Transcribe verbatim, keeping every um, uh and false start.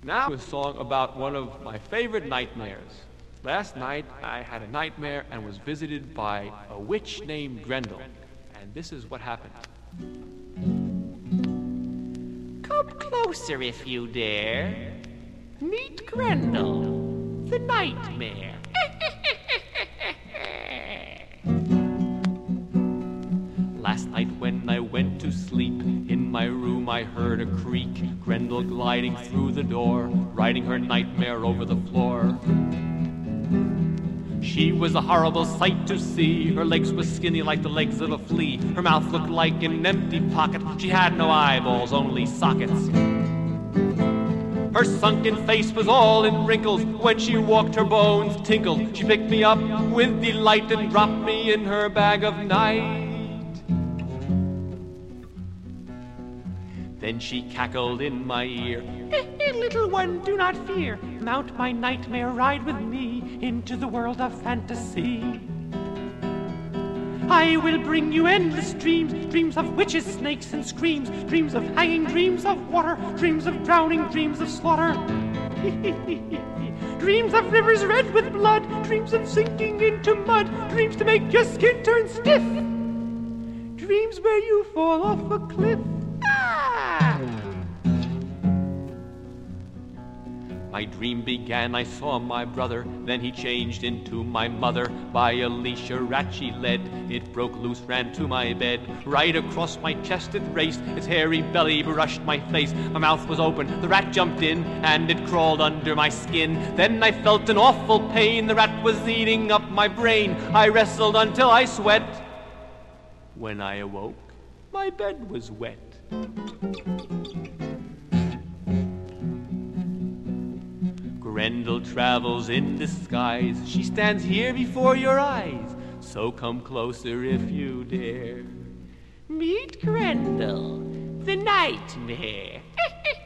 Now a song about one of my favorite nightmares. Last night I had a nightmare and was visited by a witch named Grendel. And this is what happened. Come closer if you dare. Meet Grendel, the nightmare. Last night when I went to sleep, in my room I heard a creak. Grendel gliding through the door, riding her nightmare over the floor. She was a horrible sight to see. Her legs were skinny like the legs of a flea. Her mouth looked like an empty pocket. She had no eyeballs, only sockets. Her sunken face was all in wrinkles. When she walked, her bones tinkled. She picked me up with delight and dropped me in her bag of night. Then she cackled in my ear. Little one, do not fear. Mount my nightmare, ride with me into the world of fantasy. I will bring you endless dreams, dreams of witches, snakes, and screams, dreams of hanging, dreams of water, dreams of drowning, dreams of slaughter. Dreams of rivers red with blood, dreams of sinking into mud, dreams to make your skin turn stiff, dreams where you fall off a cliff. My dream began, I saw my brother, then he changed into my mother. By a leash a rat she led, it broke loose, ran to my bed. Right across my chest it raced, its hairy belly brushed my face. My mouth was open, the rat jumped in, and it crawled under my skin. Then I felt an awful pain, the rat was eating up my brain. I wrestled until I sweat. When I awoke, my bed was wet. Grendel travels in disguise. She stands here before your eyes. So come closer if you dare. Meet Grendel, the nightmare.